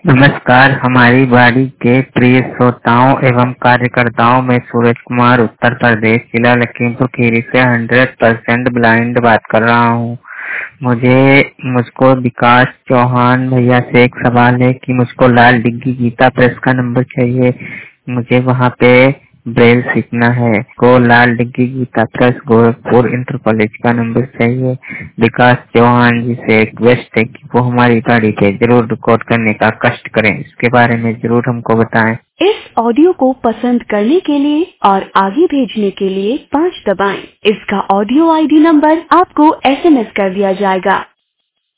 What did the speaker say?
नमस्कार। हमारी बाड़ी के प्रिय श्रोताओं एवं कार्यकर्ताओं में सूरज कुमार, उत्तर प्रदेश, जिला लखीमपुर खीरी से 100% ब्लाइंड बात कर रहा हूँ। मुझको विकास चौहान भैया से एक सवाल है कि मुझको लाल डिग्गी गीता प्रेस का नंबर चाहिए। मुझे वहाँ पे ब्रेल सीखना है। को Lal Diggi Geeta press Gorakhpur inter college का नंबर चाहिए। विकास चौहान जी से रिक्वेस्ट है कि वो हमारी गाड़ी पे जरूर रिकॉर्ड करने का कष्ट करें। इसके बारे में जरूर हमको बताएं। इस ऑडियो को पसंद करने के लिए और आगे भेजने के लिए 5 दबाएं। इसका ऑडियो आईडी नंबर आपको SMS कर दिया जाएगा।